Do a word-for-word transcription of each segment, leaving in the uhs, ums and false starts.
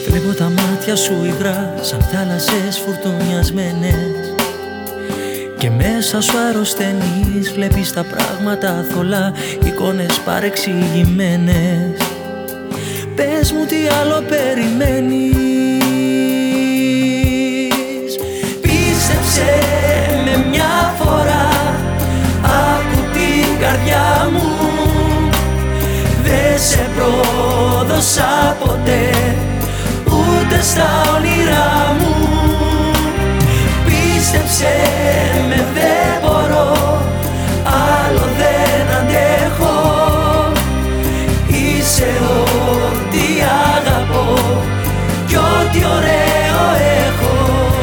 Βλέπω τα μάτια σου υγρά σαν θάλασσες φουρτουνιασμένες και μέσα σου αρρωσταίνεις, βλέπεις τα πράγματα θολά, εικόνες παρεξηγημένες. Πες μου τι άλλο περιμένεις. Πίστεψε με μια φορά, άκου την καρδιά μου. Δεν σε πρόδωσα ποτέ, ούτε στα όνειρά μου. Πίστεψε με, δεν μπορώ, άλλο δεν αντέχω. Είσαι ό,τι αγαπώ κι ό,τι ωραίο έχω.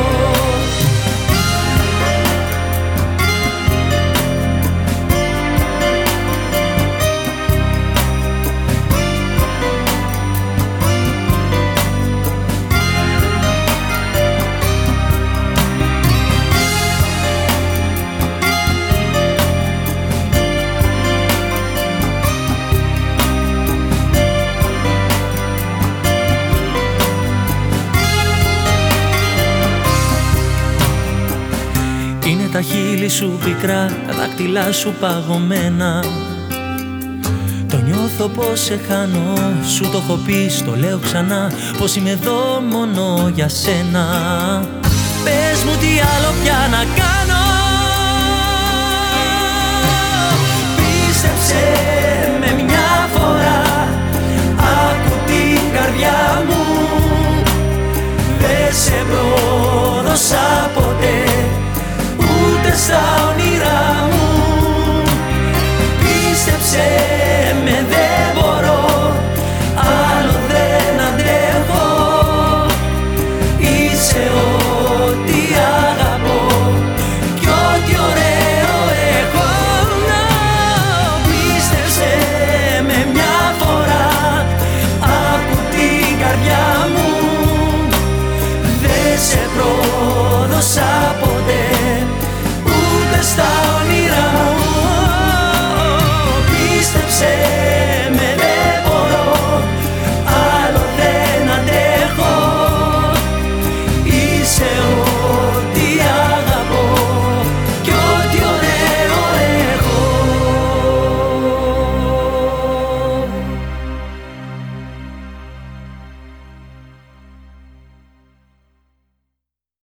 Είναι τα χείλη σου πικρά, τα δάχτυλά σου παγωμένα. Το νιώθω πως σε χάνω, σου το έχω πει, στο λέω ξανά, πως είμαι εδώ μόνο για σένα. Πες μου τι άλλο πια να κάνω. Πίστεψε με μια φορά, άκου την καρδιά μου.